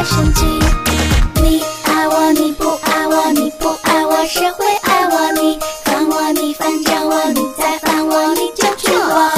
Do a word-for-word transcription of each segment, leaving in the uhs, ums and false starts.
生气。你爱我，你不爱我，你不爱我，谁会爱我？你烦我，你烦着我，你再烦我，你就娶我。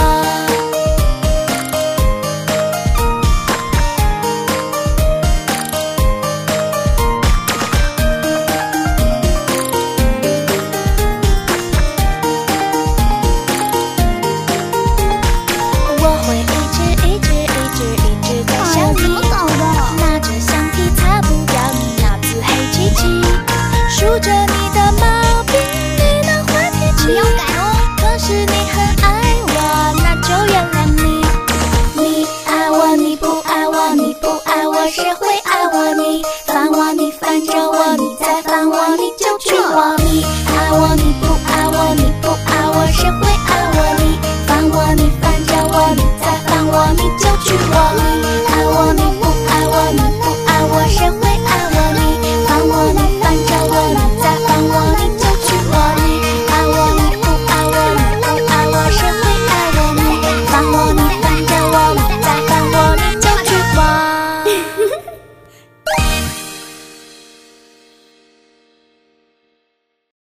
数着你的毛病，你的坏脾气，要改哦。可是你很爱我，那就原谅你。你爱我，你不爱我，你不爱我，谁会爱我？你烦我，你烦着我，你再烦我，你就娶我。你爱我，你不爱我，你不爱我，谁会爱我？你烦我，你烦着我，你再烦我，你就娶我。